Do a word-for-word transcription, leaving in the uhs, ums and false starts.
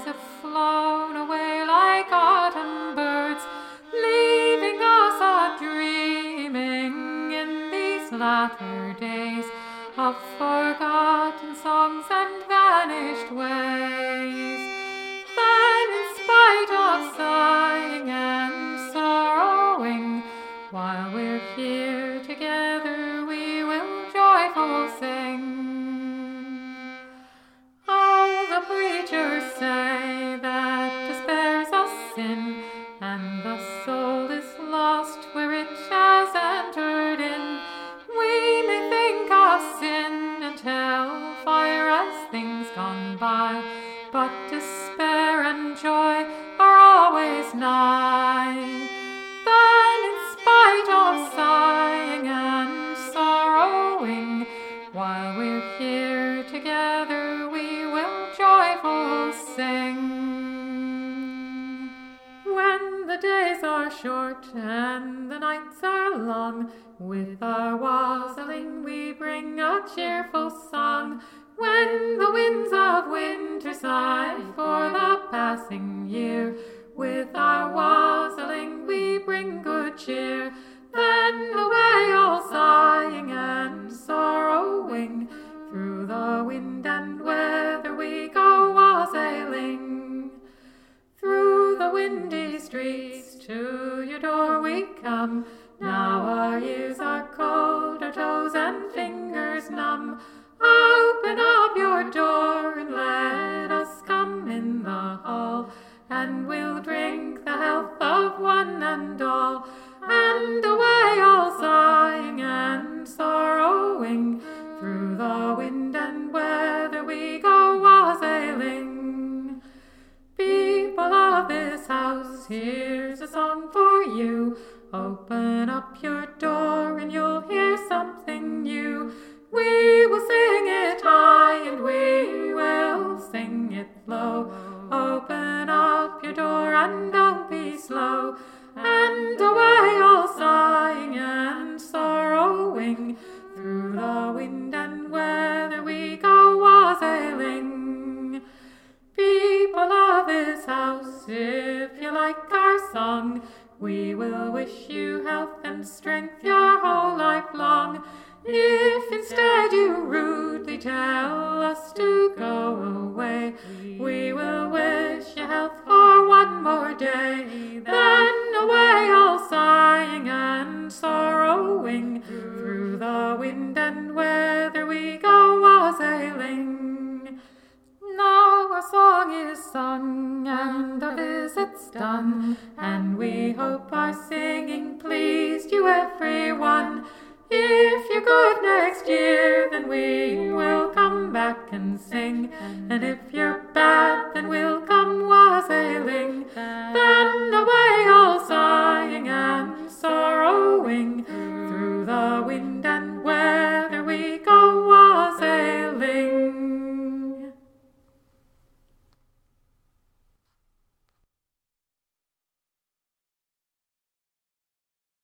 have flown away like autumn birds, leaving us a-dreaming in these latter days of forgotten songs and vanished ways. Then, in spite of sighing and sorrowing, while we're here together, we will joyful sing. Oh, the preachers say that despair's a sin, and the soul is lost where it has entered in. We may think of sin and hellfire as things gone by, but despair and joy are always nigh. Then, in spite of sighing and sorrowing, while we're here together, we will joyful sing. When the days are short and the nights are long, with our wassailing we bring a cheerful song. When the winds of winter sigh for the passing year, with our wassailing we bring good cheer. Then away all sighing and sorrowing, through the wind and weather we go wassailing. Through the windy streets to your door we come. Now our ears are cold, our toes and fingers numb. Open up your door and let us come in the hall, and we'll drink the health of one and all. And away all sighing and sorrowing, through the wind and weather we go wassailing. People of this house, here's a song for you. Open up your door and you'll hear something new. We will sing it high and we will sing it low. Open up your door and don't be slow. And away all sighing and sorrowing, through the wind and weather we go wassailing. People of this house, if you like our song, we will wish you health and strength your whole life long. If instead you rudely tell us to go away, we will wish you health for one more day. Then away all sighing and sorrowing, through the wind and weather we go wassailing. Now our song is sung and our visit's done, and we hope our singing pleased you everyone. If you're good next year, then we will come back and sing, and if you're bad, then we'll